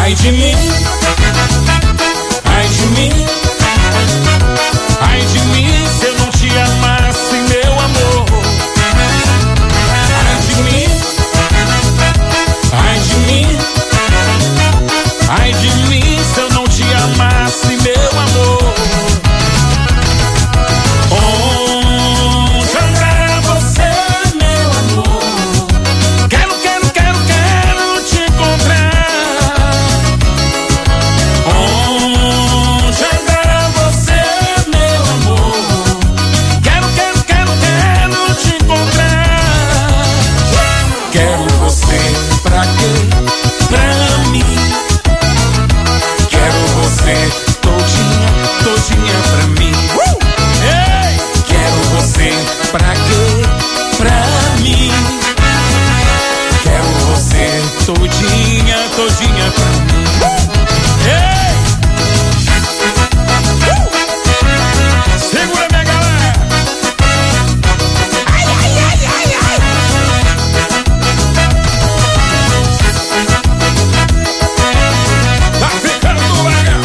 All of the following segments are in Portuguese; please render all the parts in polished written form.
Ai de mim, ai de mim, ai de mim se eu não te amasse, meu amor. Ai de mim, ai de mim, ai de mim se eu não te amasse, meu amor. Onde andar você, meu amor? Quero te encontrar. Onde andar você, meu amor? Quero te encontrar. Quero você pra quê? Pra mim. Quero você todinha pra mim. Ei! Quero você pra quê? Pra mim. Quero você todinha pra mim. Ei! Segura, minha galera! Ai, ai, ai, ai, ai! Tá ficando legal!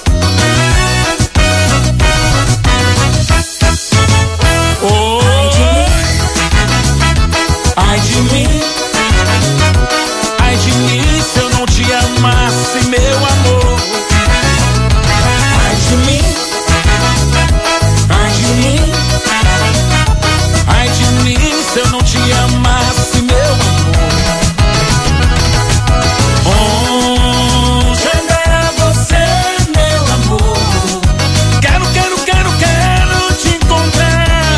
Ai de mim, ai de mim se eu não te amasse, meu amor. Ai de mim, ai de mim, ai de mim se eu não te amasse, meu amor. Onde andar você, meu amor? Quero te encontrar.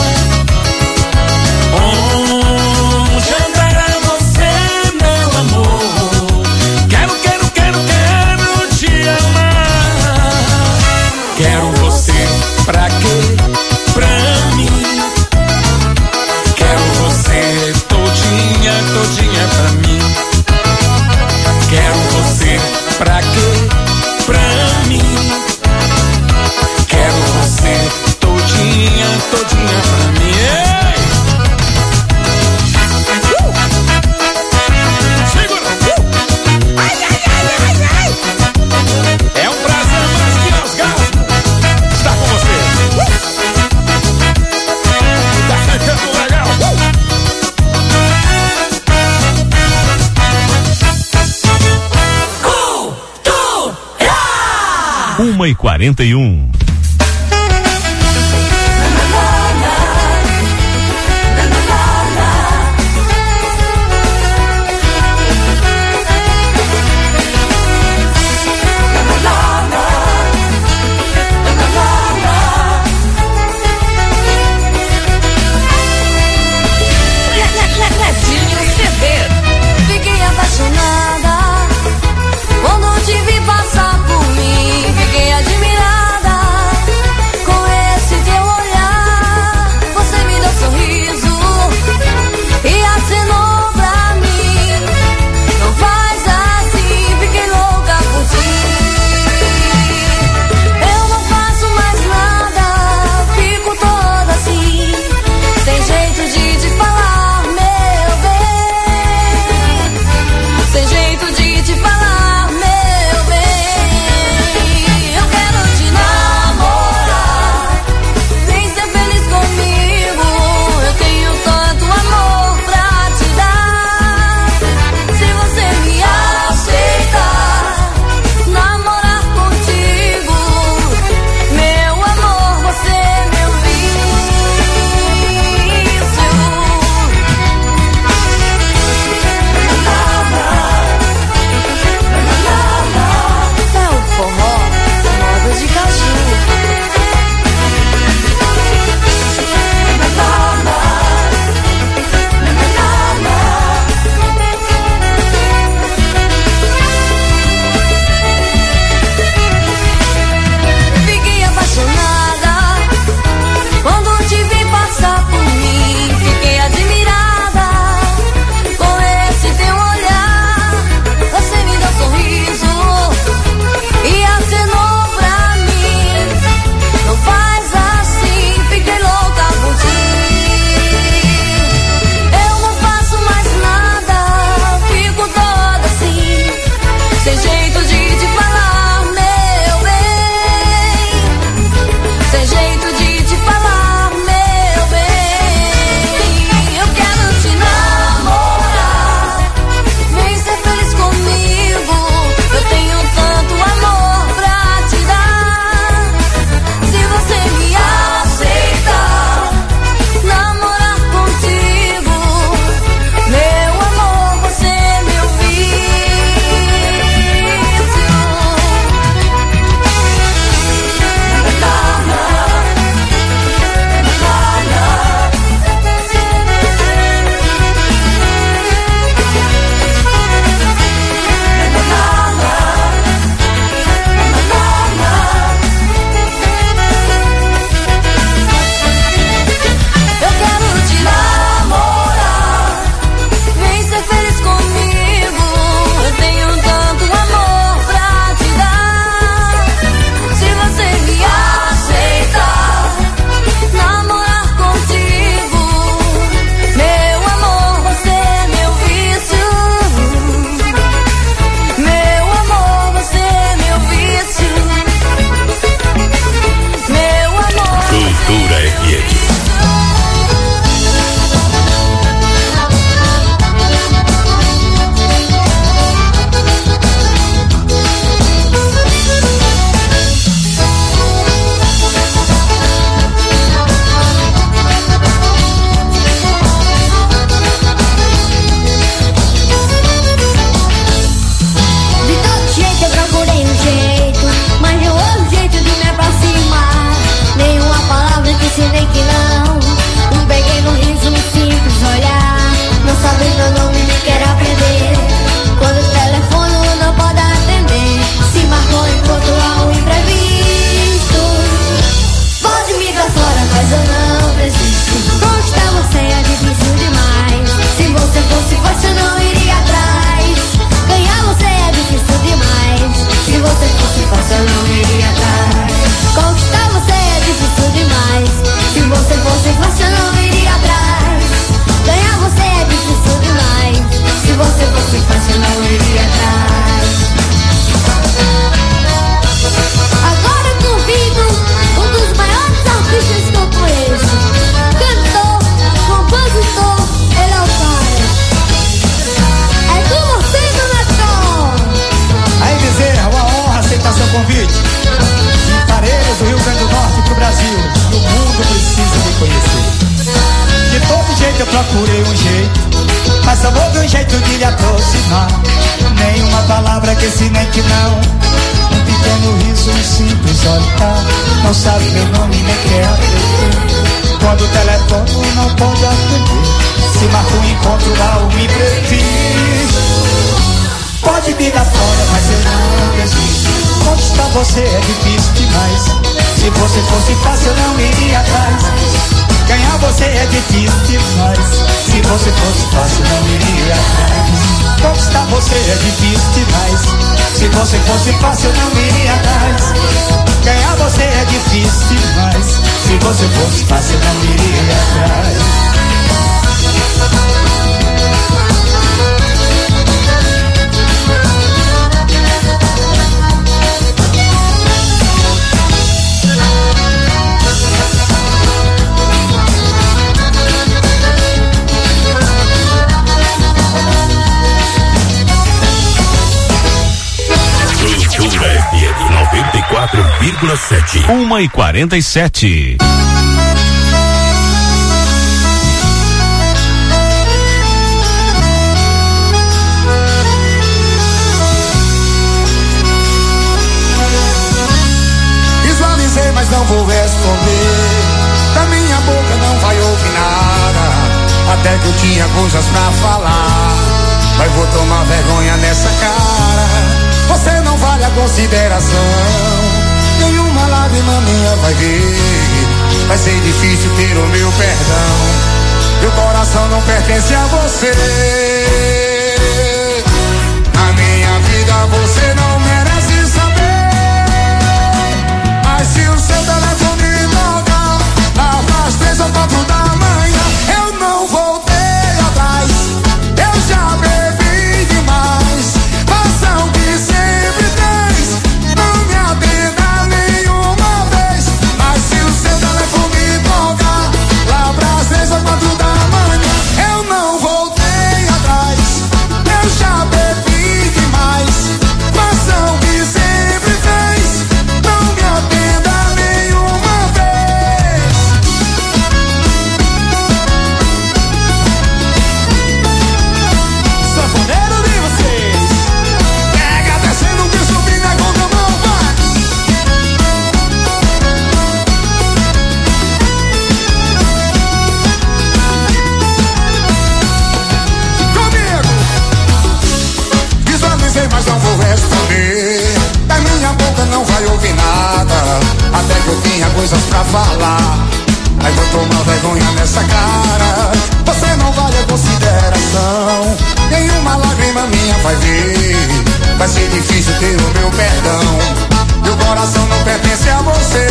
Onde andar você, meu amor? Quero te amar. Quero você pra quê? Pra mim. Quero você todinha pra mim. Quero você pra quê? Pra mim. Quero você todinha pra mim. Ei! Segura! Ai, ai, ai, ai, ai! É um prazer mais que orgasmo estar com você. Tá ficando legal! 1h41. Fiquei apaixonada quando te vi passar por mim. Fiquei admirada procurei um jeito, mas só houve um jeito de lhe aproximar. Nenhuma palavra que esse nem que não. Um pequeno riso, um simples olhar. Não sabe meu nome nem quer aprender. Quando o telefone não pode atender, se marca um encontro ao me preferir. Pode me dar fora, mas eu não desisto. Conquistar você é difícil demais. Se você fosse fácil eu não iria atrás. Ganhar você é difícil demais. Se você fosse fácil eu não iria atrás. Conquistar você é difícil demais. Se você fosse fácil eu não iria atrás. Ganhar você é difícil demais. Se você fosse fácil eu não iria atrás. Cultura FM 94,7. 1h47. Visualizei, mas não vou responder. Da minha boca não vai ouvir nada. Até que eu tinha coisas pra falar, mas vou tomar vergonha nessa cara. Você não vale a consideração. Nenhuma lágrima minha vai ver. Vai ser difícil ter o meu perdão. Meu coração não pertence a você. Na minha vida você não merece saber. Mas se o seu telefone tocar lá pras 3 ou 4 da manhã, eu não voltei atrás. Eu já bebi demais. Faça o que sempre tens. Não me atenda nenhuma vez. Mas se o seu telefone tocar lá pras 3 ou 4 da manhã, eu não voltei atrás. Eu já bebi demais. Faça o que sempre fez. Não me atenda nenhuma vez. Sanfoneiro de vocês. Pega descendo que subir na contramão, vai. Comigo. Visualizei, mas não vou responder. Da minha boca não vai ouvir nada. Até que eu tenha coisas pra falar. Aí vou tomar vergonha nessa cara. Você não vale a consideração. Nenhuma lágrima minha vai ver. Vai ser difícil ter o meu perdão. Meu coração não pertence a você.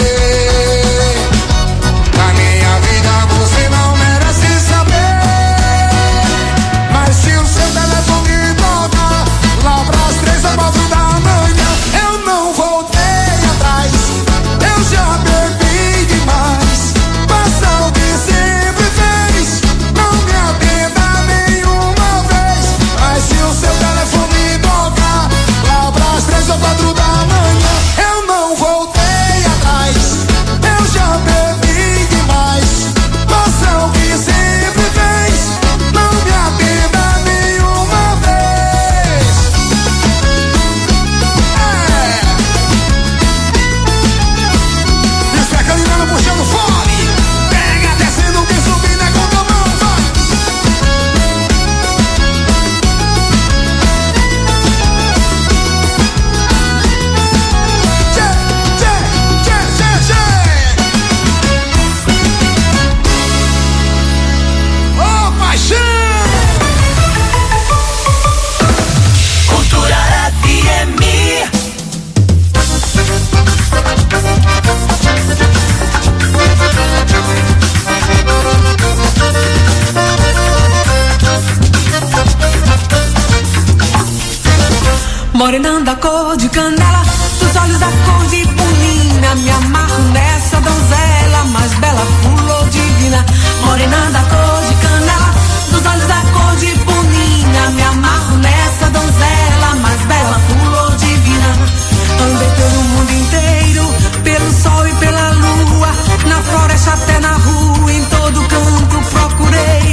Na minha vida você não merece saber. Mas se o seu telefone tocar lá pras 3 ou 4 da manhã, eu não voltei atrás. Eu já bebi demais. Faça o que sempre fez. Não me atenda nenhuma vez. Mas se o seu telefone tocar lá pras 3 ou 4 da manhã, eu não voltei atrás. Eu já bebi demais. Faça o que sempre fez. Não me atenda nenhuma vez. Isso é caminhando puxando fome. Pega descendo que subir na contramão, vai. Tchê, tchê, tchê, tchê, tchê. Ô, paixão! Cultura FM. Morena da cor de canela, dos olhos da cor de purina. Me amarro nessa donzela, mais bela, flor divina. Morena da cor de canela, dos olhos da cor de purina. Me amarro nessa donzela, mais bela, flor divina. Andei pelo mundo inteiro, pelo sol e pela lua. Na floresta até na rua, em todo canto procurei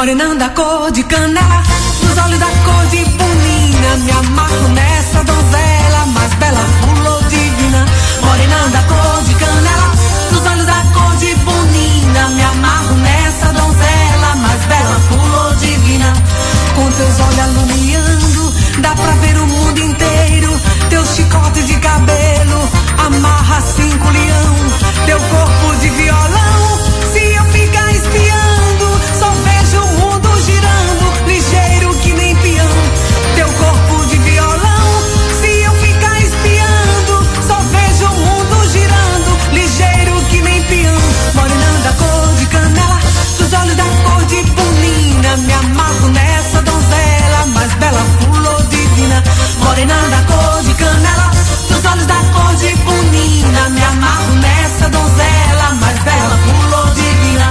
Morena da cor de canela, dos olhos da cor de punina. Me amarro nessa donzela, mais bela, flor divina. Morena da cor de canela, dos olhos da cor de punina. Me amarro nessa donzela, mais bela, flor divina. Com teus olhos alumiando, dá pra ver o mundo inteiro. Teu chicote de cabelo amarra 5 leão. Teu corpo de violão, se eu ficar espiando, só vejo o mundo girando, ligeiro que nem peão. Teu corpo de violão, se eu ficar espiando, só vejo o mundo girando, ligeiro que nem peão. Morena da cor de canela, dos olhos da cor de punina. Me amarro nessa donzela, mais bela, flor divina. Morena da cor de canela, dos olhos da cor de punina. Me amarro nessa donzela, mais bela, flor divina.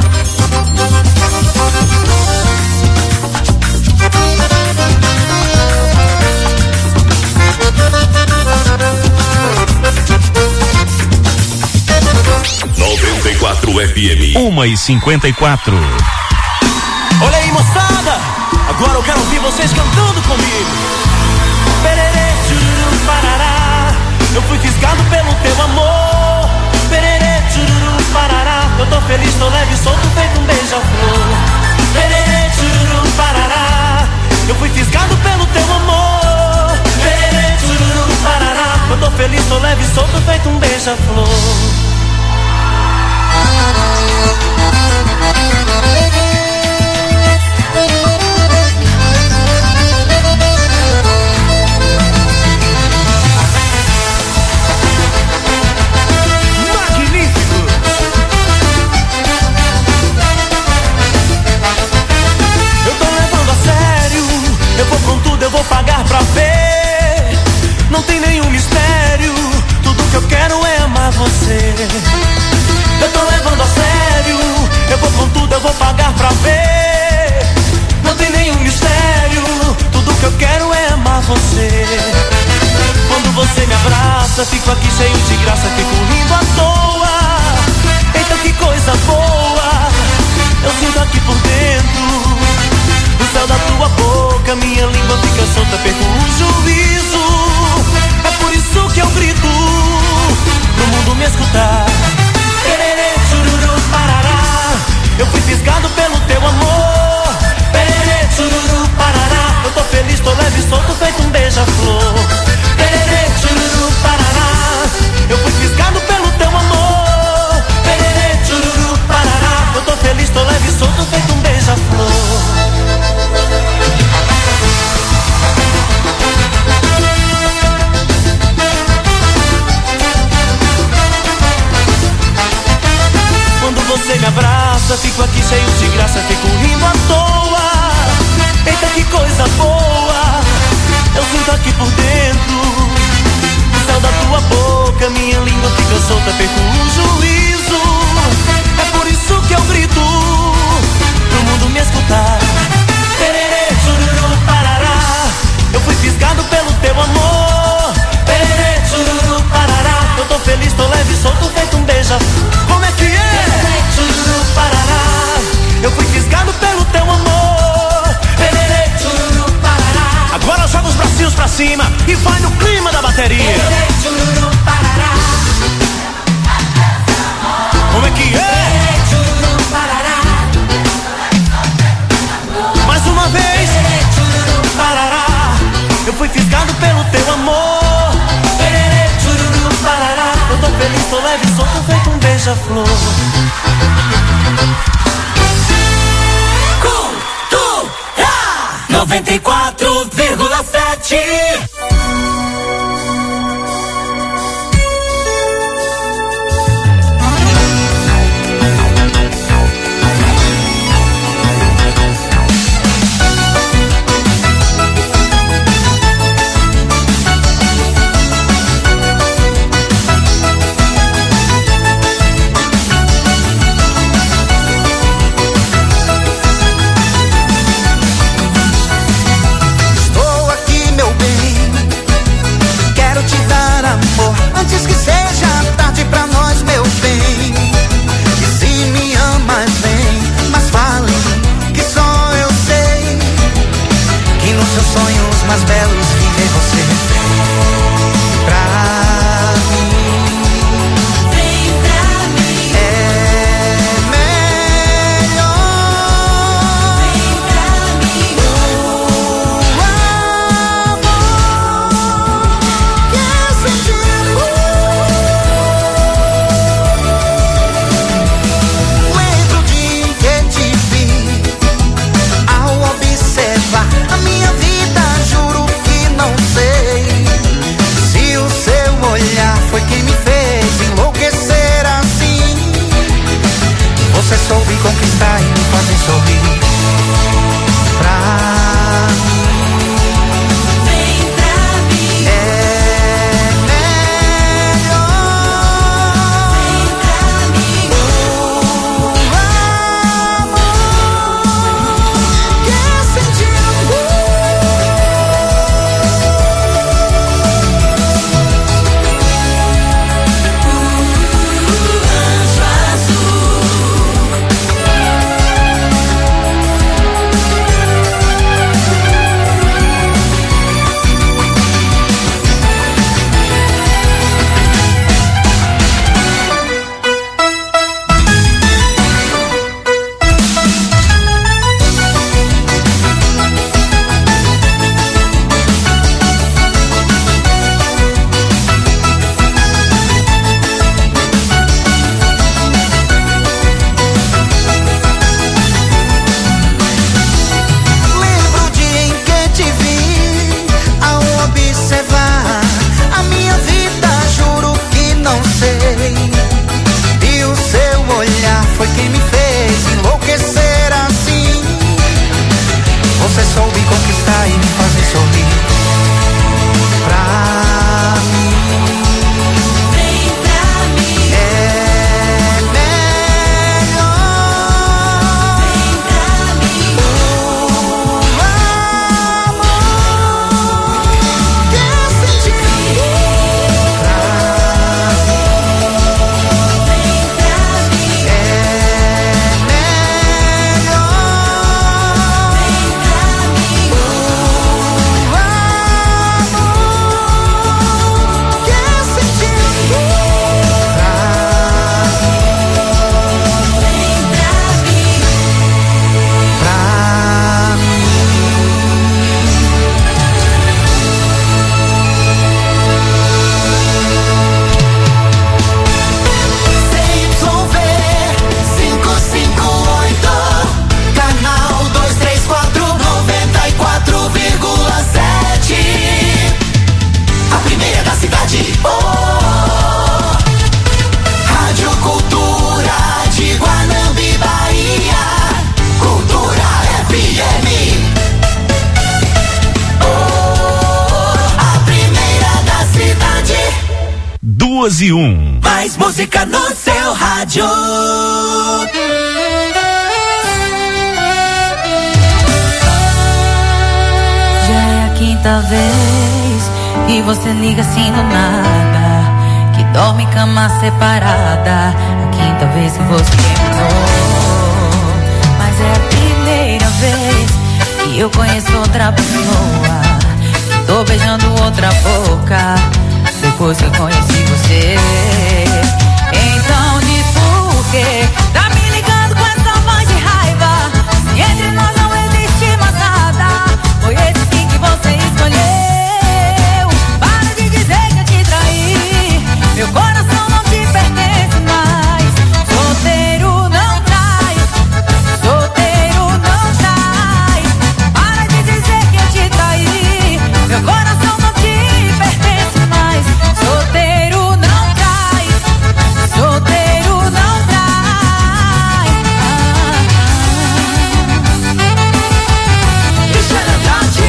94 FM 1h54. Olha aí, moçada, agora eu quero ouvir vocês cantando comigo. Pererê, chururu, parará, eu fui fisgado pelo teu amor. Pererê, chururu, parará, eu tô feliz, tô leve, solto, feito um beija-flor. Pererê, chururu, parará, eu fui fisgado pelo teu amor. Pererê, chururu, parará, eu tô feliz, tô leve, solto, feito um beija-flor. Eu vou com tudo, eu vou pagar pra ver. Não tem nenhum mistério, tudo que eu quero é amar você. Eu tô levando a sério, eu vou com tudo, eu vou pagar pra ver. Não tem nenhum mistério, tudo que eu quero é amar você. Quando você me abraça, fico aqui cheio de graça, fico rindo à toa. Eita, que coisa boa, eu sinto aqui por dentro. No céu da tua boca, minha língua fica solta, perco o juízo. É por isso que eu grito pro mundo me escutar. Pererê, chururu, parará, eu fui fisgado pelo teu amor. Pererê, chururu, parará, eu tô feliz, tô leve, solto, feito um beija-flor. Pererê, chururu, parará, eu fui fisgado pelo teu amor. Pererê, chururu, parará, eu tô feliz, tô leve, solto, feito um beija-flor. Quando você me abraça, fico aqui cheio de graça, fico rindo à toa. Eita, que coisa boa, eu sinto aqui por dentro. No céu da tua boca, minha língua fica solta, perco o juízo. É por isso que eu grito pro mundo me escutar. Pererê, chururu, parará, eu fui fisgado pelo teu amor. Pererê, chururu, parará, eu tô feliz, tô leve, solto, feito um beija-flor. Como é que é? Pererê, chururu, parará, eu fui fisgado pelo teu amor. Pererê, chururu, parará. Agora joga os bracinhos pra cima e vai no clima da bateria. Pererê, chururu, parará. Como é que é? Pererê, chururu, parará. Mais uma vez. Pererê, chururu, parará, eu fui fisgado pelo teu amor. Pererê, chururu, parará, eu tô feliz, tô leve, solto, feito um beija-flor. Cultura 94,7. Estou aqui, meu bem, 12:01. Mais música no seu rádio. Já é a quinta vez que você liga assim do nada, que dorme em cama separada. A quinta vez que você terminou, mas é a primeira vez que eu conheço outra pessoa, que tô beijando outra boca depois que eu conheci você. Então diz por quê tá me ligando com essa voz de raiva, se entre nós não existe mais nada. Foi esse sim que você escolheu. Para de dizer que eu te traí, meu coração não te pertence mais. Solteiro não trai, solteiro não trai. Para de dizer que eu te traí, meu coração não te pertence mais. Solteiro não trai, solteiro não trai. Cristiano Andrade.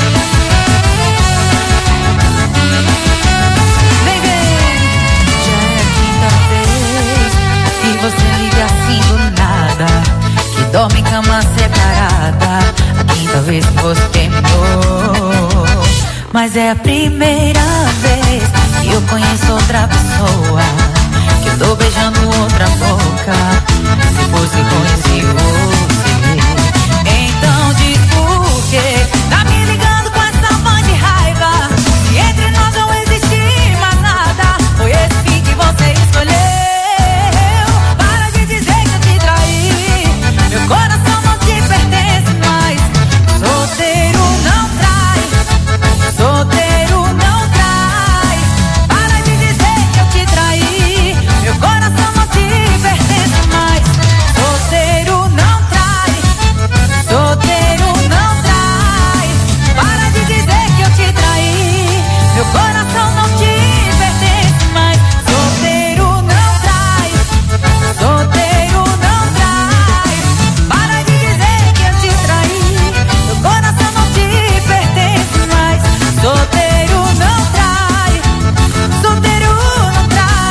Vem, vem. Já é a quinta vez que você liga assim do nada, que dorme em cama separada. A quinta vez que você terminou, mas é a primeira vez que eu conheço outra pessoa, que eu tô beijando outra boca depois que conheci você. Então diz por quê tá me ligando com essa voz de raiva, se entre nós não existe mais nada. Foi esse fim que você escolheu. Para de dizer que eu te traí, meu coração não te pertence mais. Solteiro não trai, solteiro não trai. Para de dizer que eu te traí, meu coração não te pertence mais. Solteiro não trai, solteiro não trai. Para de dizer que eu te traí, meu coração não te pertence mais. Solteiro não trai, solteiro não trai. Para de dizer que eu te traí, meu coração não te pertence mais. Solteiro não trai, solteiro não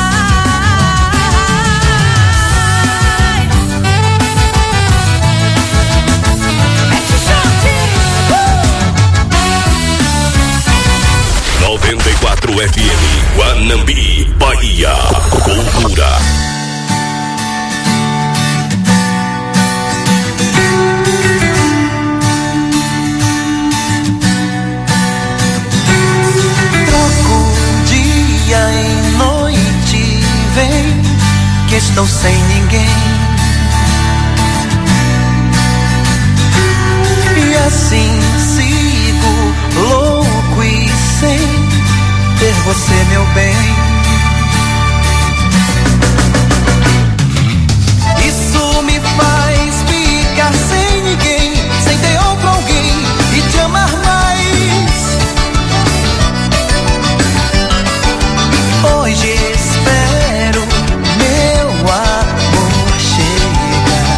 trai. Mete chute. 94 FM, Guanambi, Bahia. Cultura. Troco dia em noite, vem que estou sem ninguém. E assim sigo louco e sem ter você, meu bem. Isso me faz ficar sem ninguém, sem ter outro alguém e te amar mais. Hoje espero meu amor chegar.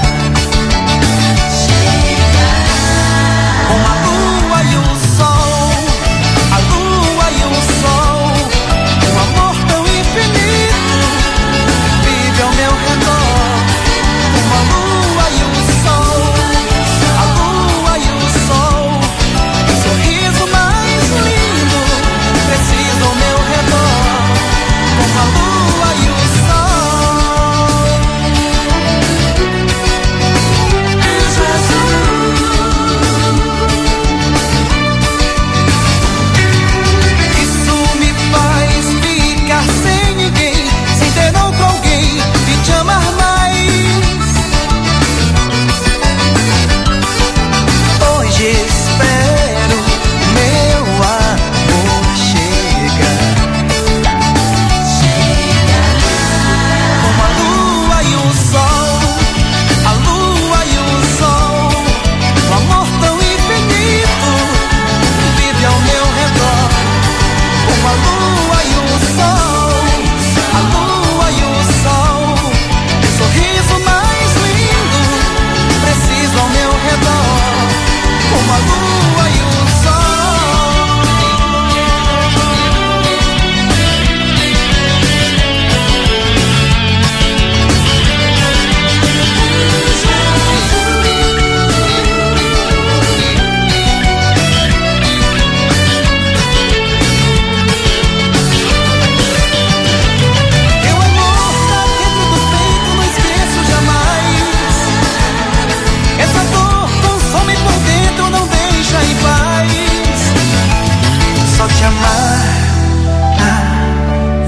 Com a lua e o sol, a lua e o sol, um amor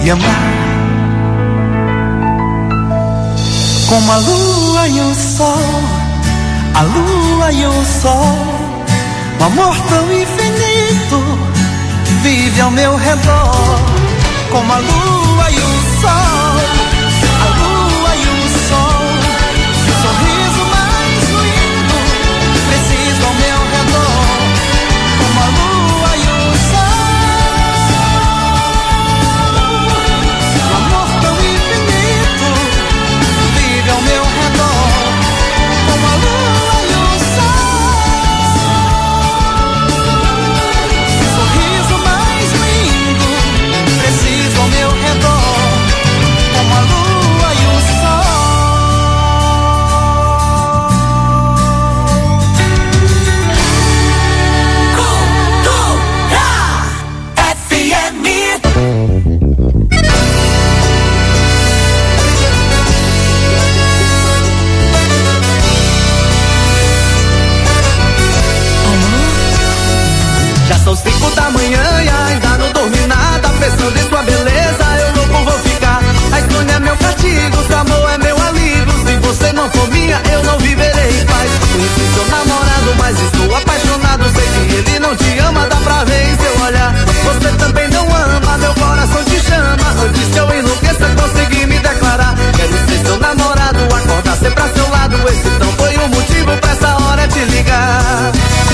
sabe amar. Como a lua e o sol, a lua e o sol, um amor tão infinito vive ao meu redor. Como a lua e o sol, a lua e o sol, sorriso mais lindo preciso ao meu redor. Como a lua e o sol, um amor tão infinito vive ao meu redor. Como a lua e o sol, sorriso mais lindo preciso ao meu redor. Como a lua e o sol. Cultura FM. Já são 5 da manhã e ainda não dormi nada. Pensando em sua beleza, eu louco vou ficar. A insônia é meu castigo, seu amor é meu alívio. Se você não for minha, eu não viverei em paz. Conheci seu namorado, mas estou apaixonado. Sei que ele não te ama, dá pra ver em seu olhar. Você também não ama, meu coração te chama. Antes que eu enlouqueça, consegui me declarar. Quero ser seu namorado, acordar sempre a seu lado. Esse não foi o motivo pra essa hora te ligar.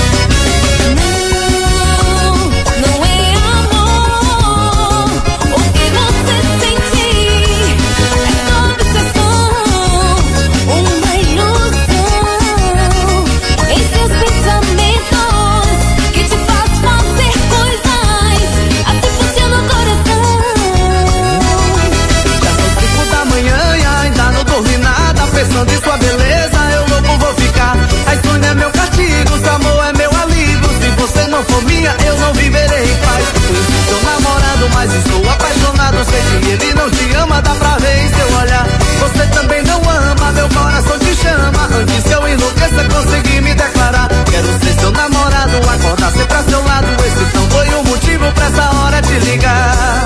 Não é amor o que você sente, é só obsessão, uma ilusão em seus pensamentos que te faz fazer coisas assim funciona o coração. Já são 5 da manhã e ainda não dormi nada. Pensando em sua beleza, eu louco vou ficar. A insônia é meu castigo, seu amor é meu alívio. Se você não for minha, eu não viverei em paz. Conheci seu namorado, mas estou apaixonado. Sei que ele não te ama, dá pra ver em seu olhar. Você também não ama, meu coração te chama. Antes que eu enlouqueça, consegui me declarar. Quero ser seu namorado, acordar sempre a seu lado. Esse não foi o motivo pra essa hora te ligar.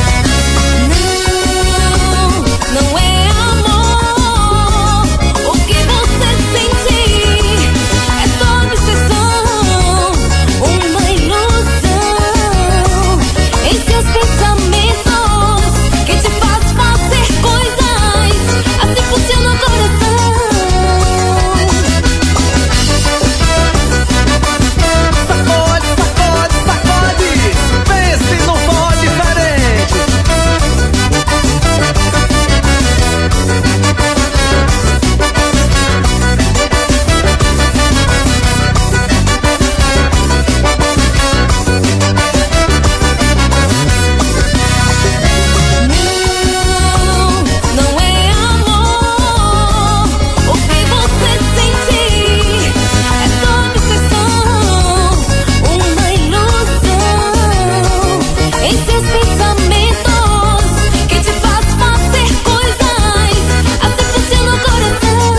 Não é amor o que você sente, é só obsessão, uma ilusão em seus pensamentos que te faz fazer coisas assim funciona o coração. Sacode, sacode, sacode. Vê se não for diferente. Não é amor o que você sente, é só obsessão, uma ilusão em seus pensamentos que te faz fazer coisas assim funciona o coração.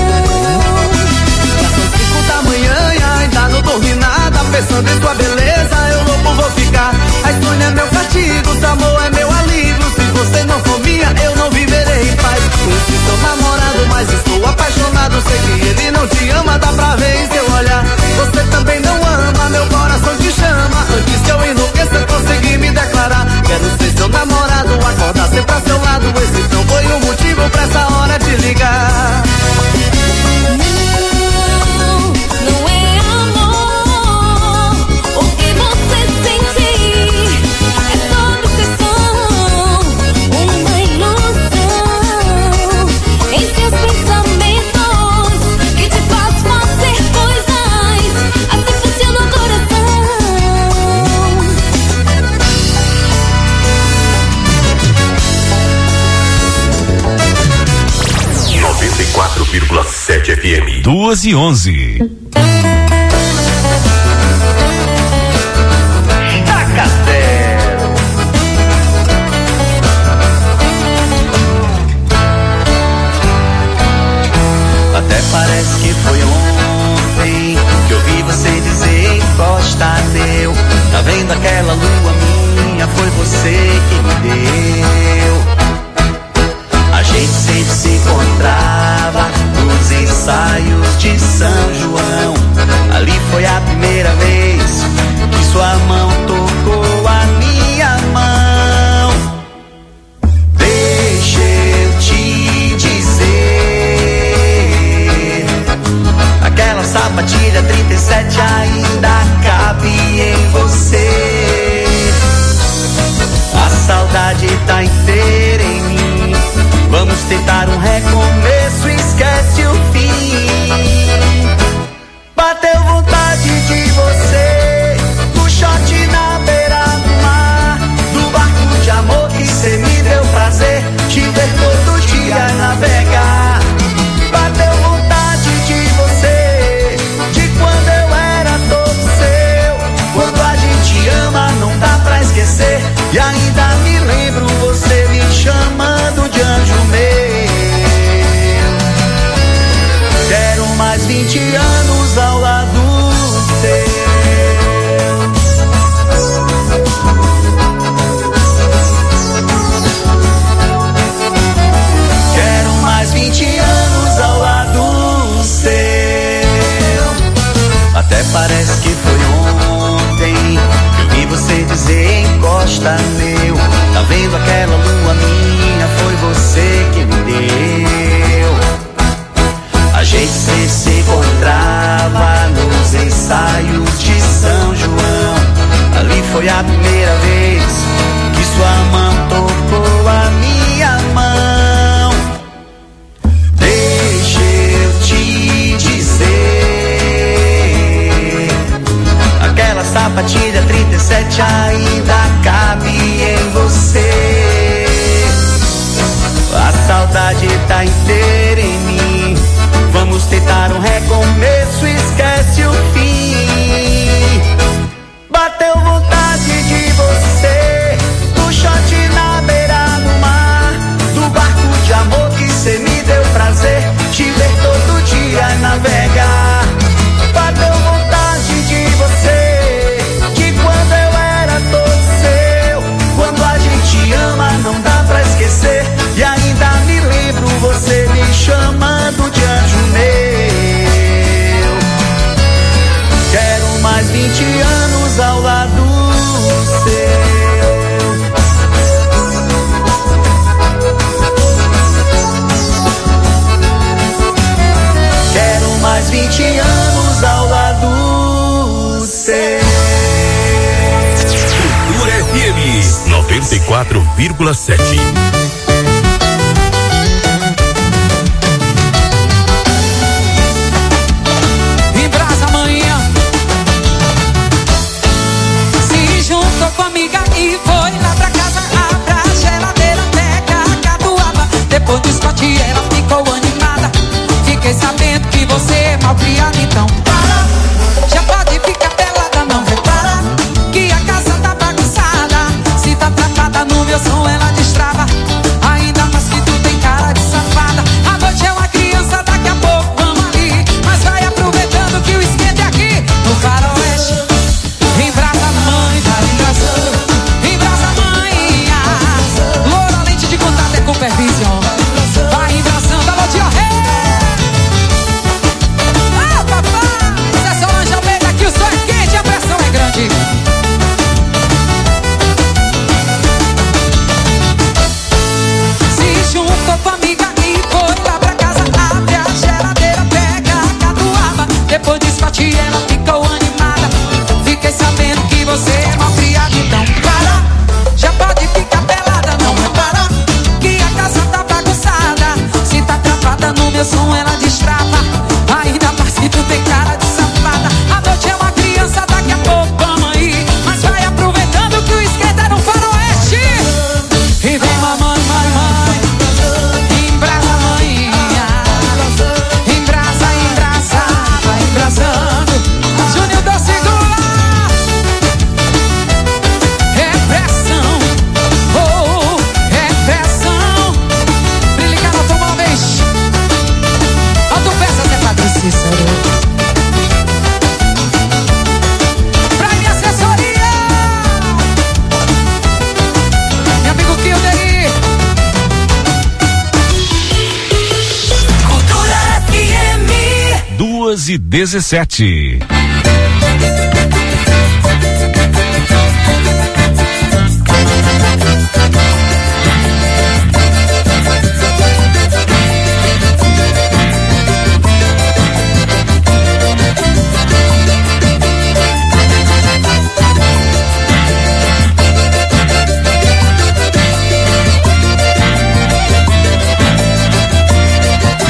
Já são 5 da manhã e ainda não dormi nada. Pensando em sua beleza, eu louco vou ficar. A insônia é meu castigo, seu amor é meu alívio. Se você não for minha, eu não viverei em paz. Conheci seu namorado, mas estou apaixonado. Sei que ele não te ama, dá pra ver em seu olhar. Você também não ama, meu coração te chama. Antes que eu enlouqueça, consegui me declarar. Quero ser seu namorado, acordar sempre a seu lado. Esse não foi o motivo pra essa hora te ligar. Não é amor o que você sente, é só obsessão, uma ilusão em seus pensamentos que te faz fazer coisas assim funciona o coração. 94,7 FM. 2:11. Taca zero. Até parece que foi ontem que eu vi você dizer que gosta meu. Tá vendo aquela lua minha? Foi você que me deu. E ainda me lembro você me chamando de anjo meu. Quero mais 20 anos ao lado seu. Quero mais 20 anos ao lado seu. Até parece que foi ontem que eu vi você dizer encosta meu. Tá vendo aquela lua minha? Foi você que me deu. A gente se encontrava nos ensaios de São João. Ali foi a primeira vez que sua mão tocou a minha mão. Deixa eu te dizer, aquela sapatilha 37 ainda cabe em você. A saudade tá inteira em mim. Vamos tentar um recomeço, esquece o fim. Bateu vontade de você, do shot na beira do mar, do barco de amor que cê me deu prazer, te ver todo dia e navegar. Bateu vontade de você, que quando eu era todo seu, quando a gente ama não dá pra esquecer. E ainda me lembro você me chamando de anjo meu. Quero mais 20 anos ao lado seu. Quero mais 20 anos ao lado seu. Cultura FM 94,7. E foi lá pra casa, abre a geladeira, pega a catuaba. Depois do spot ela ficou animada. Fiquei sabendo que você é malcriada, então para. Já pode ficar pelada, não repara que a casa tá bagunçada. Se tá travada no meu som ela destrava. Ainda mais que tu tem cara de safada. A noite é uma criança, daqui a pouco vamos ali. Mas vai aproveitando que o esquenta é aqui no faroeste. Em brasa mãe, vai engraçando. Supervision. Vai embraçando, alô tia Rê. Ah, papai, Zé Solange Almeida, aqui o som é quente, a pressão é grande. Se juntou com a amiga e foi lá pra casa, abre a geladeira, pega a catuaba. Depois de spot ela ficou animada. Fiquei sabendo que você é malcriada, então para. Já pode ficar pelada, não repara que a casa tá bagunçada. Se tá travada no meu som ela destrava. Ainda mais que tu tem cara de safada. A noite é uma criança, daqui a pouco vamos aí. Mas vai aproveitando que o esquenta é no faroeste. E vem mamãe, mãe, mãe, embrasa manhinha. Embrasa, embrasa, vai embrasando. Júnior do Segura. É pressão, oh, é pressão. Brilhar automóveis. Autopeças é Padre Cícero. Pra minha assessoria, meu amigo Kilderi. Cultura FM 2:17.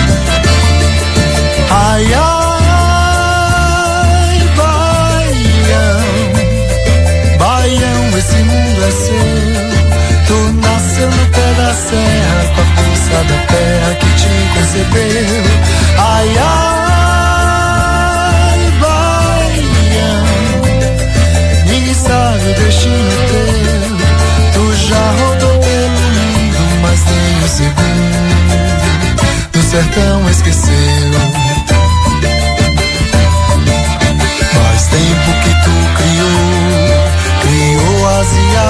Ai, ai, vai sertão esqueceu. Faz tempo que tu criou asa,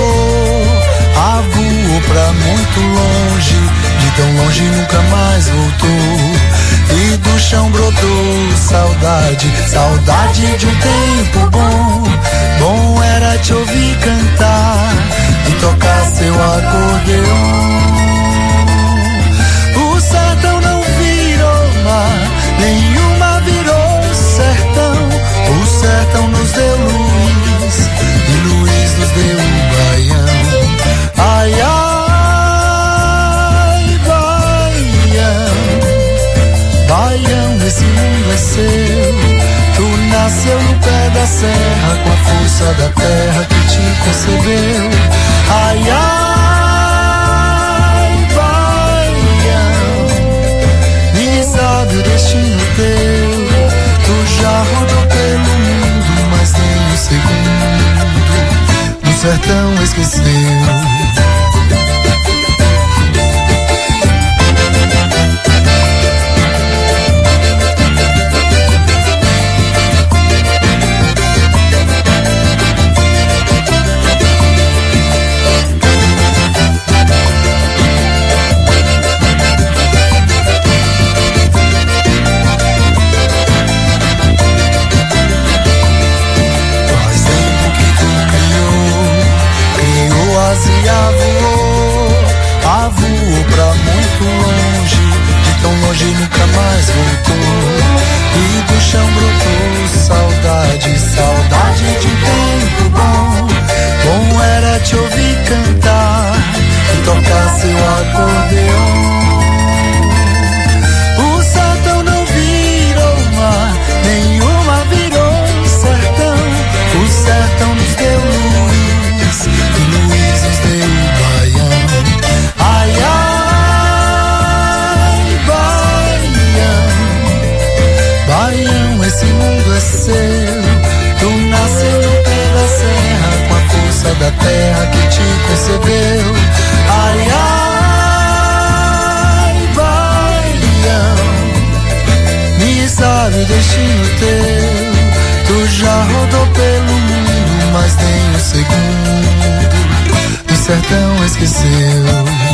voou pra muito longe, de tão longe nunca mais voltou. E do chão brotou saudade, saudade de um tempo bom. Bom era te ouvir cantar e tocar seu acordeon. O sertão não virou mar, nenhuma virou sertão. O sertão nos deu Luiz e Luiz nos deu o Baião. Ai, ai, Baião, Baião, esse mundo é seu. Tu nasceu no pé da serra, com a força da terra que te concebeu. Ai, ai, Baião, ninguém sabe o destino teu. Tu já rodou pelo mundo, mas nem um segundo no sertão esqueceu. Voou pra muito longe, de tão longe nunca mais voltou. E do chão brotou saudade, saudade de um tempo bom. Bom era te ouvir cantar e tocar seu acordeon. O sertão não virou mar, nenhuma virou sertão. O sertão nos deu Luiz e Luiz nos deu o Baião. Ai, ai, Baião, Baião, esse mundo é seu. Tu nasceu no pé da serra, com a força da terra que te concebeu. Ai, ai, Baião, ninguém sabe o destino teu. Tu já rodou pelo mundo, mas nem um segundo no sertão esqueceu.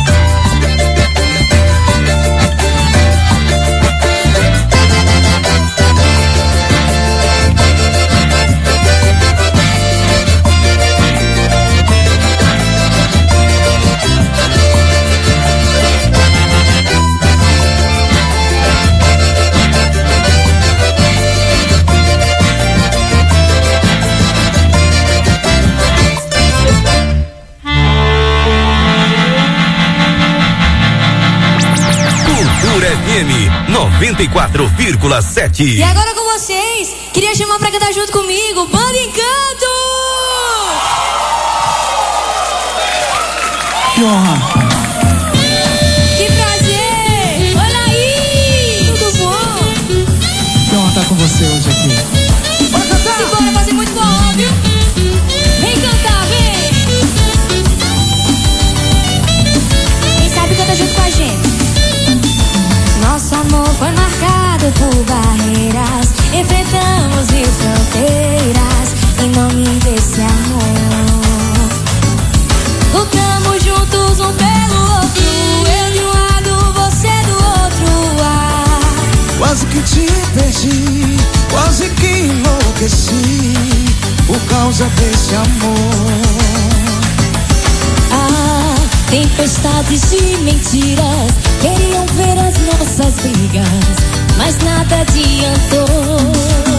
FM 94,7. E agora com vocês, queria chamar pra cantar junto comigo, Banda Encanto! Que honra! Que prazer! Olha aí! Tudo bom? Que honra estar com você hoje aqui. Bora cantar! Simbora fazer muito forró, viu? Vem cantar, vem! Quem sabe canta junto com a gente. Nosso amor foi marcado por barreiras, enfrentamos 1000 fronteiras em nome desse amor. Lutamos juntos um pelo outro, eu de um lado, você do outro. Quase que te perdi, quase que enlouqueci por causa desse amor. Tempestades de mentiras queriam ver as nossas brigas, mas nada adiantou.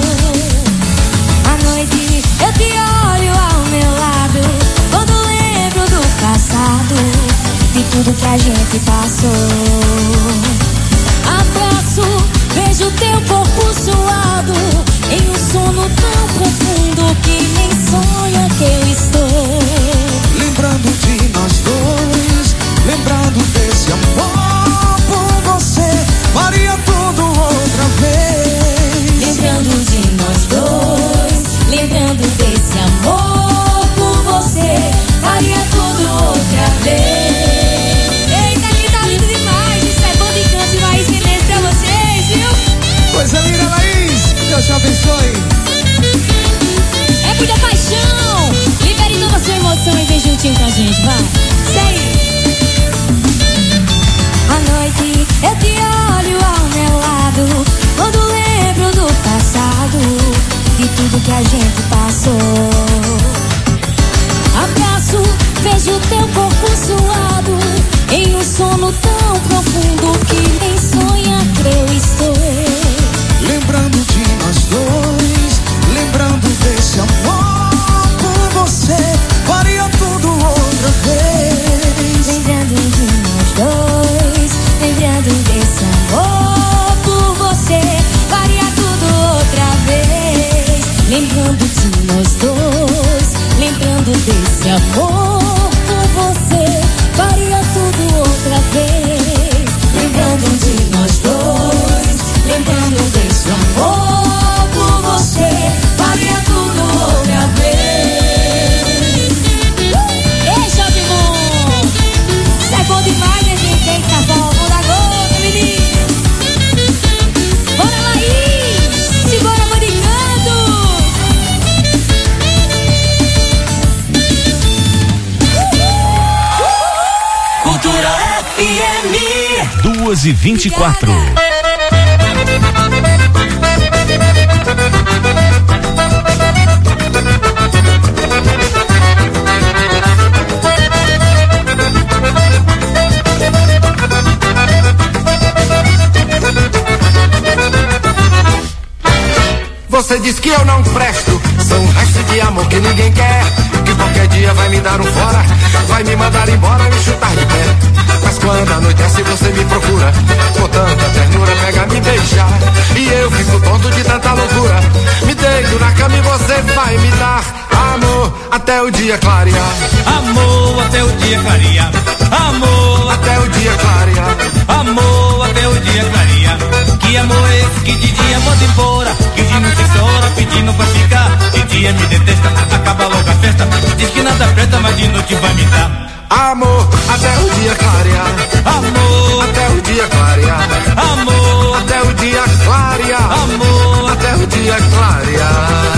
À noite eu te olho ao meu lado, quando lembro do passado, de tudo que a gente passou. Abraço, vejo teu corpo suado, em um sono tão profundo que nem sonho que eu estou. Lembrando de nós dois, lembrando desse amor por você, faria tudo outra vez. Lembrando de nós dois, lembrando desse amor por você, faria tudo outra vez. Eita, que tá lindo demais! À noite eu te olho ao meu lado, quando lembro do passado e tudo que a gente passou. Abraço, vejo teu corpo suado em um sono tão profundo que nem sonha eu estou. Lembrando de nós dois, lembrando desse amor por você, faria tudo outra vez. Lembrando de nós dois, lembrando desse amor por você, faria tudo outra vez. Lembrando de nós dois, lembrando desse amor por você, faria tudo outra vez. Lembrando de nós dois, lembrando desse amor por você, faria tudo outra vez. Ei, Jobimon, isso é bom demais, né, gente? Eita, vamos dar gol, menino. Bora, Laís, segura Moricando. Cultura FM 2h24. Você diz que eu não presto, sou um resto de amor que ninguém quer, que qualquer dia vai me dar um fora, vai me mandar embora, me chutar de pé. Mas quando anoitece você me procura, com tanta ternura pega me beijar, e eu fico tonto de tanta loucura. Me deito na cama e você vai me dar amor até o dia clarear. Amor até o dia clarear. Amor até o dia clarear. Amor até o dia clarear. Que amor é esse que de dia manda embora, que de noite chora pedindo pra ficar, de dia me detesta, acaba logo a festa, diz que nada presta, mas de noite vai me dar amor até o dia clarear. Amor até o dia clarear. Amor até o dia clarear. Amor até o dia clarear.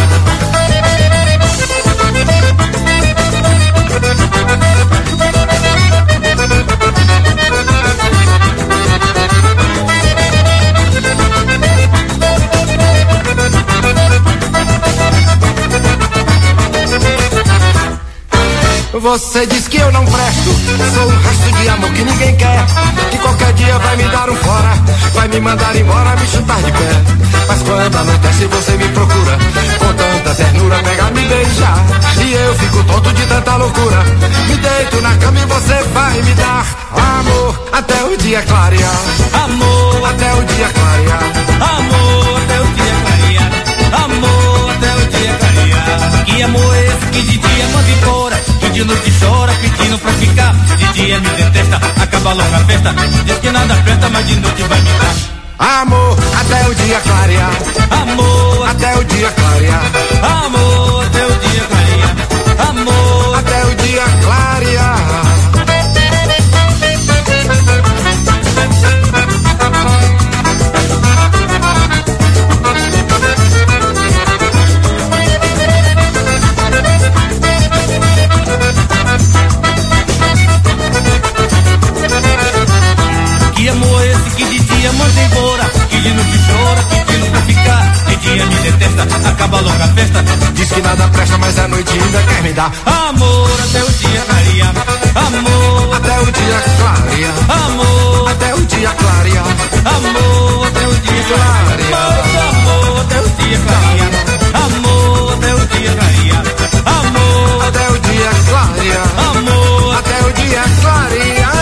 Você diz que eu não presto, sou um resto de amor que ninguém quer, que qualquer dia vai me dar um fora, vai me mandar embora, me chutar de pé. Mas quando anoitece você me procura, com tanta ternura pega me beijar, e eu fico tonto de tanta loucura. Me deito na cama e você vai me dar amor até o dia clarear. Amor até o dia clarear. Amor até o dia clarear. Amor até o dia clarear. Que amor é esse que de dia manda embora, que de noite chora pedindo pra ficar, de dia me detesta, acaba logo a festa, diz que nada presta, mas de noite vai me dar amor até o dia clarear. Amor até o dia clarear. Amor até o dia clarear. Amor até o dia clarear. Que amor é esse que de dia manda embora, que de noite chora pedindo pra ficar, de dia me detesta, acaba logo a festa, diz que nada presta, mas a noite ainda quer me dar amor até o dia clarear. Amor até o dia clarear. Amor até o dia clarear. Amor até o dia clarear. Amor até o dia clarear. Amor até o dia clarear. Amor até o dia clarear. Amor até o dia clarear.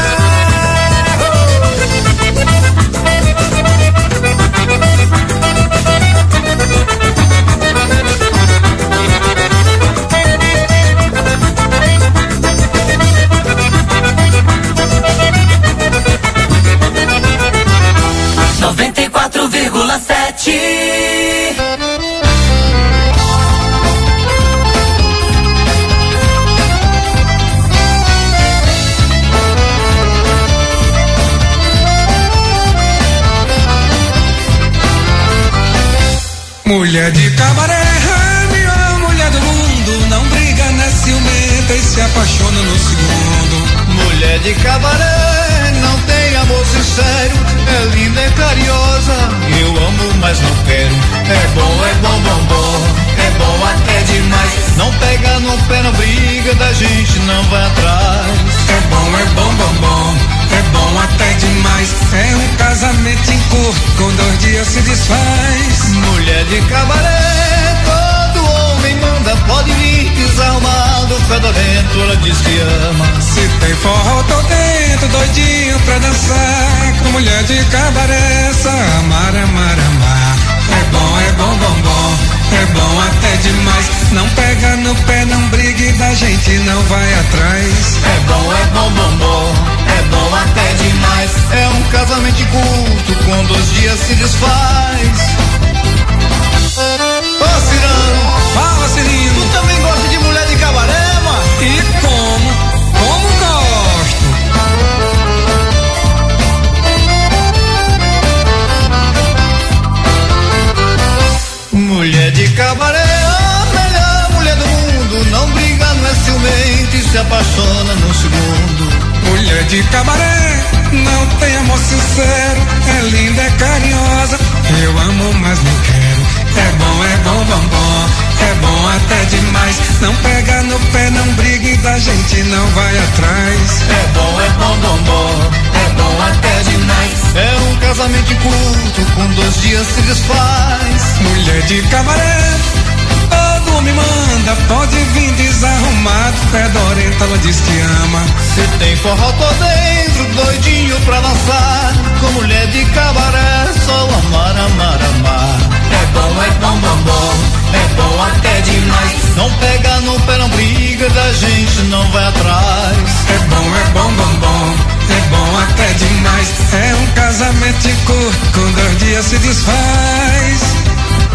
Mulher de cabaré, a melhor mulher do mundo, não briga, não é ciumenta e se apaixona no segundo. de cabaré não tem amor sincero, é linda, é carinhosa, eu amo, mas não quero. É bom, bom, bom, é bom até demais. Não pega no pé, não briga, da gente não vai atrás. É bom, bom, bom, é bom até demais. É um casamento em curto, com 2 dias se desfaz. Mulher de cabaré, todo homem manda, pode vir desarmado, fedorento, ela diz que ama. Se tem forró, tô dentro, doidinho pra dançar. Com mulher de cabaré, só amar, amar, amar. É bom, bom, bom, é bom até demais. Não pega no pé, não brigue, da gente não vai atrás. É bom, bom, bom, é bom até demais. É um casamento curto, com 2 dias se desfaz. Ô Cirano, fala Cirino, tu também gosta de mulher de cabaré, mano? E como gosto. Mulher de cabaré, a melhor mulher do mundo. Não briga, não é ciumento e se apaixona no segundo. Mulher de cabaré, não tem amor sincero, é linda, é carinhosa, eu amo, mas não quero. É bom, bom, bom, é bom até demais. Não pega no pé, não brigue, da gente não vai atrás. É bom, bom, bom, é bom até demais. É um casamento curto, com 2 dias se desfaz. Mulher de cabaré, todo me manda, pode vir desarrumado, fedorenta, ela diz que ama. Se tem forró, tô dentro, doidinho pra dançar. Com mulher de cabaré, só amar, amar, amar. É bom, bom, bom, é bom até demais. Não pega no pé, não briga, da gente não vai atrás. É bom, bom, bom, é bom até demais. É um casamento curto, com 2 dias se desfaz.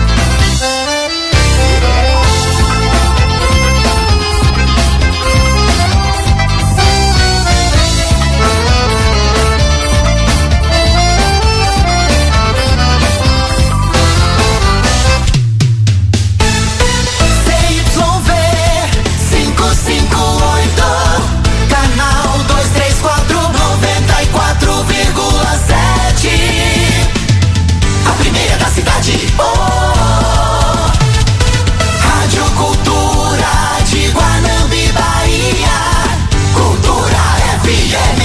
Rádio Cultura de Guanambi, Bahia. Cultura FM.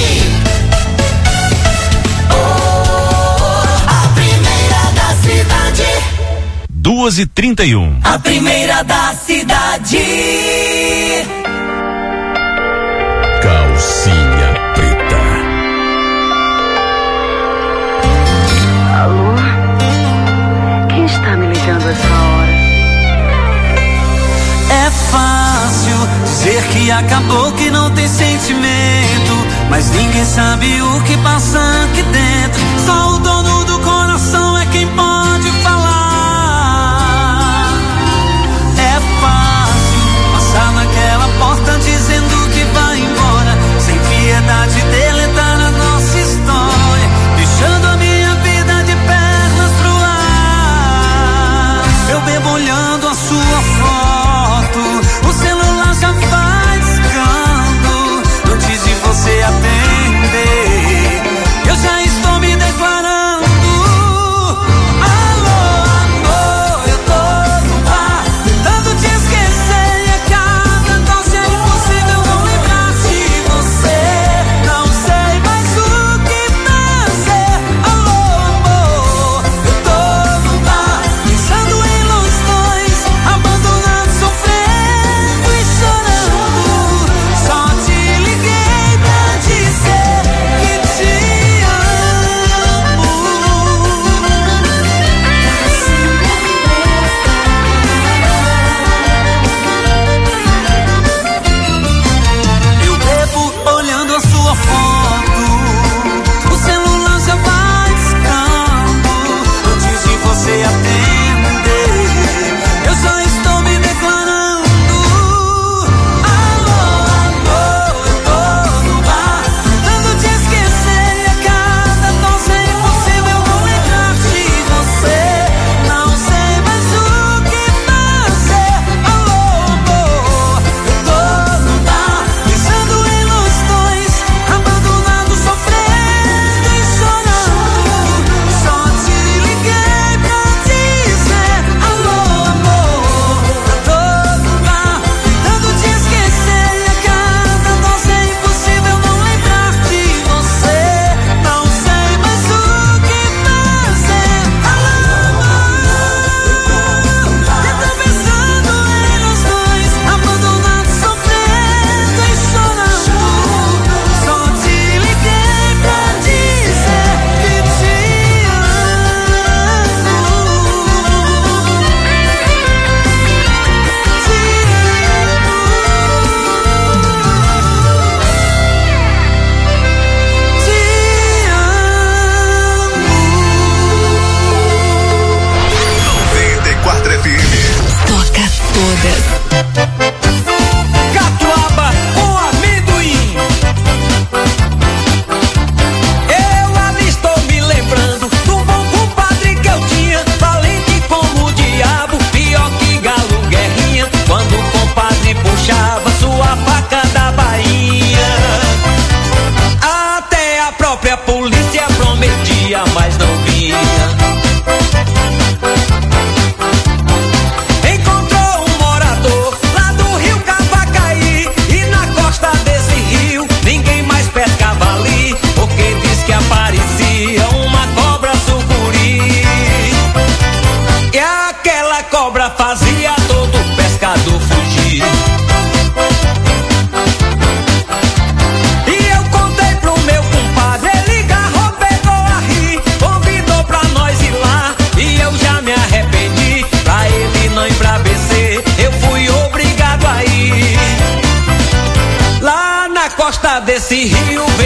A primeira da cidade. 2h31. A primeira da cidade. Calcinha preta. Alô? Quem está me ligando essa hora? É fácil dizer que acabou, que não tem sentimento, mas ninguém sabe o que passa aqui dentro. Só o dono do coração é quem pode falar. É fácil passar naquela porta dizendo que vai embora, sem piedade deletar a nossa história, deixando a minha vida de pernas pro ar. Eu bebo olhando a sua foto, o celular já vai discando, antes de você atender, eu já estou me declarando esse rio